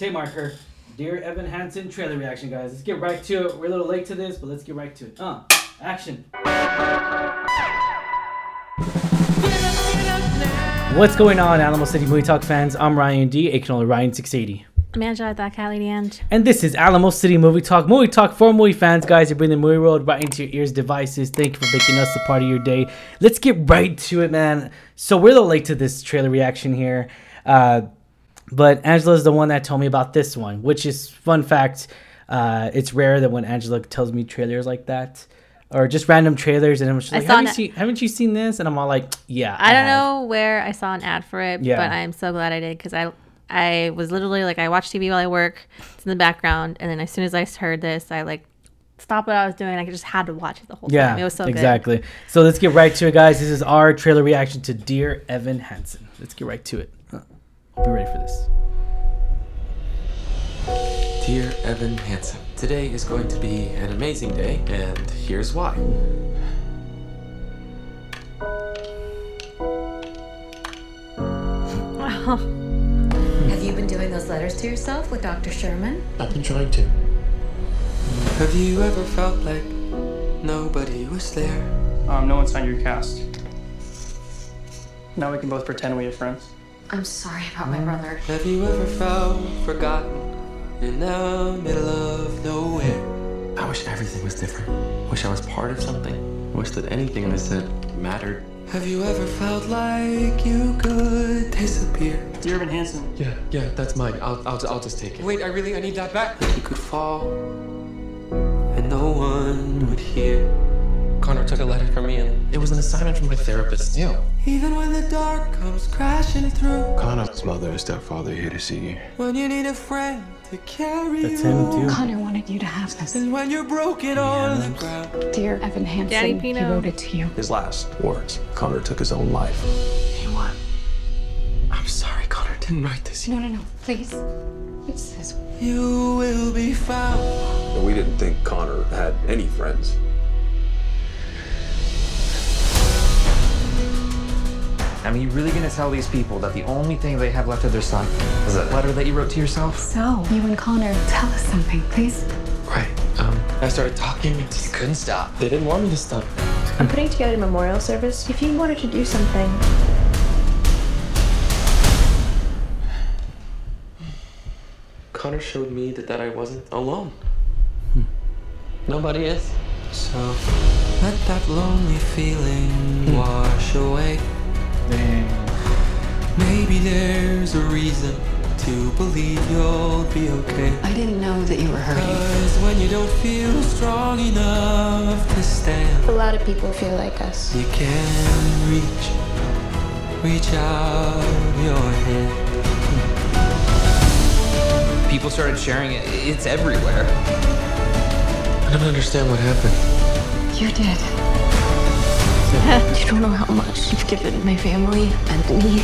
tape marker. Dear Evan Hansen trailer reaction, guys. Let's get right to it. We're a little late to this, but let's get right to it. Action. What's going on, Alamo City Movie Talk fans? I'm Ryan D, aka Ryan680. I'm Angela, that Callie DeAnge. And this is Alamo City Movie Talk for movie fans, guys. You bring the movie world right into your ears, devices. Thank you for making us a part of your day. Let's get right to it, man. So we're a little late to this trailer reaction here. But Angela's the one that told me about this one, which is, fun fact, it's rare that when Angela tells me trailers like that, or just random trailers, and I'm just like, haven't you seen this? And I'm all like, yeah. I don't know where I saw an ad for it, but I'm so glad I did, because I was literally like, I watch TV while I work. It's in the background, and then as soon as I heard this, I like stopped what I was doing. I just had to watch it the whole time. It was so good. Exactly. So let's get right to it, guys. This is our trailer reaction to Dear Evan Hansen. Let's get right to it. I'll be ready for this. Dear Evan Hansen, today is going to be an amazing day, and here's why. Have you been doing those letters to yourself with Dr. Sherman? I've been trying to. Have you ever felt like nobody was there? No one signed your cast. Now we can both pretend we're friends. I'm sorry about my brother. Have you ever felt forgotten in the middle of nowhere? I wish everything was different. Wish I was part of something. Wish that anything I said mattered. Have you ever felt like you could disappear? Dear Evan Hansen. Yeah, that's mine. I'll just take it. Wait, I need that back. Like you could fall and no one would hear. Connor took a letter from me and It was an assignment from my therapist. Yeah. even when the dark comes crashing through. Connor's mother and stepfather here to see you. When you need a friend to carry That's you. him, too. Connor wanted you to have this. And when you're broken on the ground. Dear Evan Daddy Hansen, he Pino. wrote it to you. His last words, Connor took his own life. He won. I'm sorry, Connor didn't write this. No, please. It says, You will be found. We didn't think Connor had any friends. I mean, you really gonna tell these people that the only thing they have left of their son was that letter that you wrote to yourself? so, you and Connor, tell us something, please. Right. I started talking. You couldn't stop. They didn't want me to stop. I'm putting together a memorial service. If you wanted to do something, Connor showed me that I wasn't alone. Nobody is. So let that lonely feeling wash away. Maybe there's a reason to believe you'll be okay. I didn't know that you were hurting. 'Cause when you don't feel strong enough to stand, a lot of people feel like us. you can reach out your hand. People started sharing it. It's everywhere. I don't understand what happened. You did. You don't know how much you've given my family and me.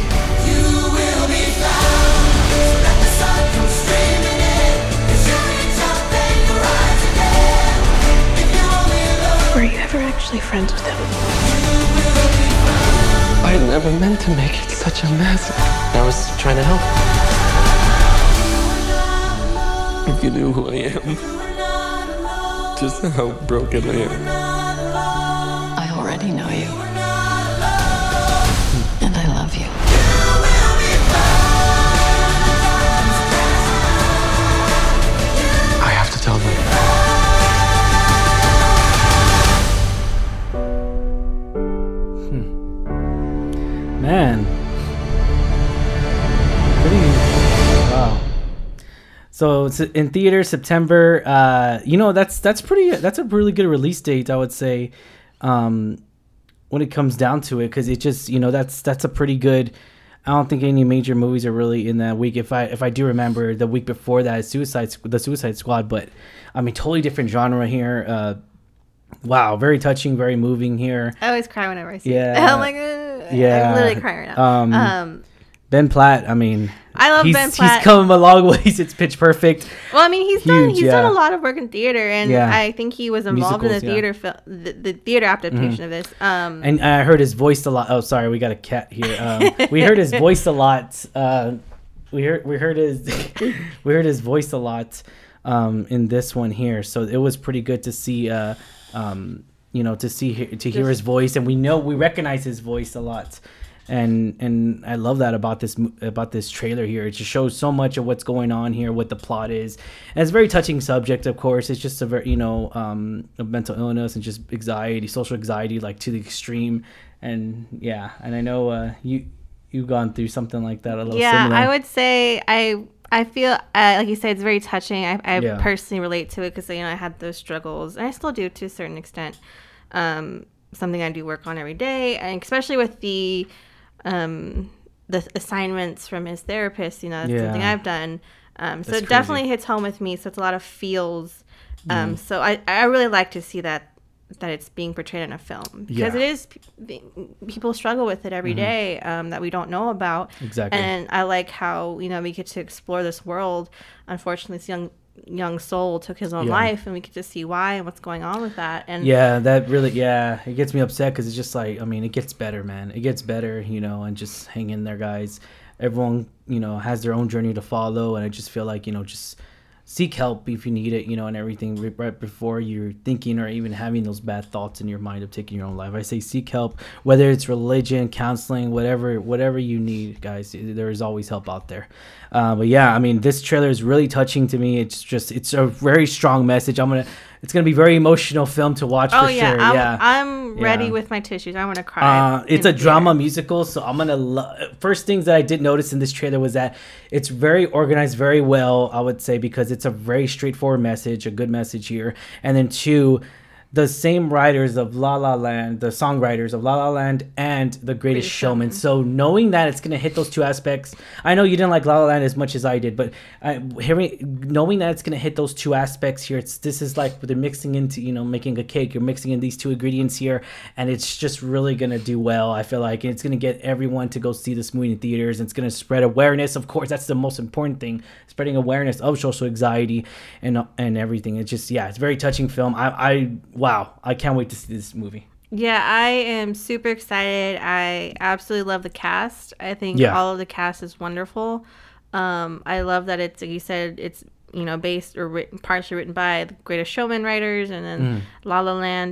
Were you ever actually friends with him? I never meant to make it such a mess. I was trying to help. If you knew who I am, just how broken I am. I already know you. And I love you. I have to tell them. Man. Wow. So it's in theater September. That's a really good release date, I would say, when it comes down to it, because it just, that's a pretty good. I don't think any major movies are really in that week. If I do remember, the week before that is the Suicide Squad, but I mean, totally different genre here. Wow, very touching, very moving here. I always cry whenever I see it. Yeah. I'm like, I'm literally crying right now. Ben Platt, I mean, I love Ben Platt. He's come a long ways. It's Pitch Perfect. Well, I mean, he's done a lot of work in theater, and I think he was involved in the theater the theater adaptation of this. And I heard his voice a lot. Oh, sorry, we got a cat here. We heard his voice a lot we heard his voice a lot in this one here, so it was pretty good to see to hear his voice, and we recognize his voice a lot. And I love that about this trailer here. It just shows so much of what's going on here, what the plot is. And it's a very touching subject, of course. It's just a very, of mental illness and just anxiety, social anxiety, like to the extreme. And yeah, and I know you've gone through something like that a little similar. I would say I feel like you said, it's very touching. I personally relate to it because I had those struggles, and I still do to a certain extent. Something I do work on every day, and especially with the assignments from his therapist, that's something I've done. So it definitely hits home with me. So it's a lot of feels. So I really like to see that it's being portrayed in a film, because it is, people struggle with it every day, that we don't know about. Exactly. And I like how, we get to explore this world. Unfortunately, this young soul took his own life, and we get to see why and what's going on with that. And that really it gets me upset, because it's just like, it gets better, man. It gets better, and just hang in there, guys. Everyone has their own journey to follow, and I just feel like just seek help if you need it, and everything right before you're thinking or even having those bad thoughts in your mind of taking your own life. I say seek help, whether it's religion, counseling, whatever you need, guys. There is always help out there. But yeah, this trailer is really touching to me. It's a very strong message. It's gonna be a very emotional film to watch for sure. I'm ready with my tissues. I want to cry. It's a drama musical, so I'm gonna first things that I did notice in this trailer was that it's very organized, very well, I would say, because it's a very straightforward message, a good message here. And then two, the same writers of La La Land, the songwriters of La La Land and The Greatest Showman. So knowing that it's going to hit those two aspects, I know you didn't like La La Land as much as I did, but knowing that it's going to hit those two aspects here, this is like they're mixing into, making a cake. You're mixing in these two ingredients here, and it's just really going to do well, I feel like. And it's going to get everyone to go see this movie in theaters, and it's going to spread awareness. Of course, that's the most important thing, spreading awareness of social anxiety and everything. It's just, it's a very touching film. Wow, I can't wait to see this movie. Yeah, I am super excited. I absolutely love the cast. I think all of the cast is wonderful. I love that it's, like you said, it's based or partially written by The Greatest Showman writers, and then La La Land.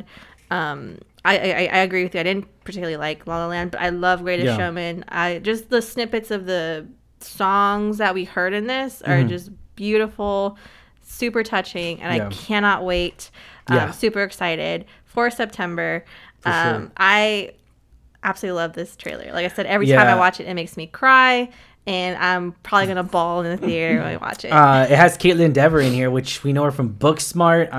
I agree with you. I didn't particularly like La La Land, but I love Greatest Showman. Just the snippets of the songs that we heard in this are just beautiful, super touching, and I cannot wait. Super excited for September. Sure. I absolutely love this trailer. Like I said, every time I watch it, it makes me cry, and I'm probably gonna bawl in the theater when I watch it. It has Caitlin Dever in here, which we know her from Booksmart.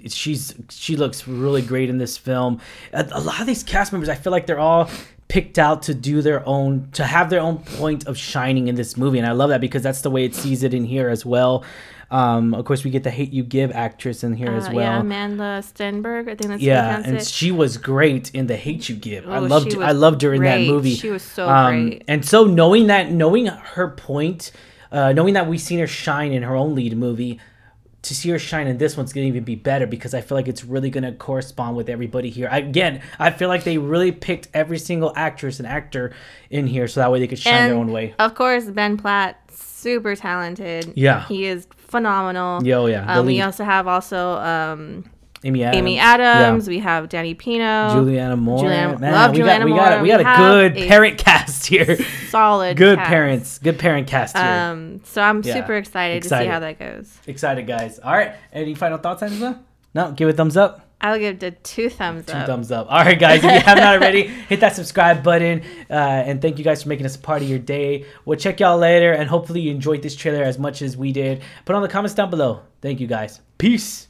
She looks really great in this film. A lot of these cast members, I feel like they're all picked out to have their own point of shining in this movie, and I love that, because that's the way it sees it in here as well. Of course, we get the Hate U Give actress in here as well. Yeah, Amanda Stenberg, I think that's how and she was great in the Hate U Give. I loved her in that movie. She was so great. And so knowing her point, knowing that we've seen her shine in her own lead movie, to see her shine in this one's gonna even be better, because I feel like it's really gonna correspond with everybody here. I feel like they really picked every single actress and actor in here, so that way they could shine their own way. Of course, Ben Platt, super talented. Yeah, he is phenomenal. We also have Amy Adams. Yeah. We have Danny Pino, Juliana Moore. Love Juliana Moore. We got a good parent cast here. Solid, good cast. Good parent cast here. So I'm super excited to see how that goes. Excited, guys. All right, any final thoughts, Angela? No, give it a thumbs up. I'll give it 2 thumbs up. 2 thumbs up. All right, guys. If you have not already, hit that subscribe button. And thank you guys for making us a part of your day. We'll check y'all later. And hopefully you enjoyed this trailer as much as we did. Put on the comments down below. Thank you, guys. Peace.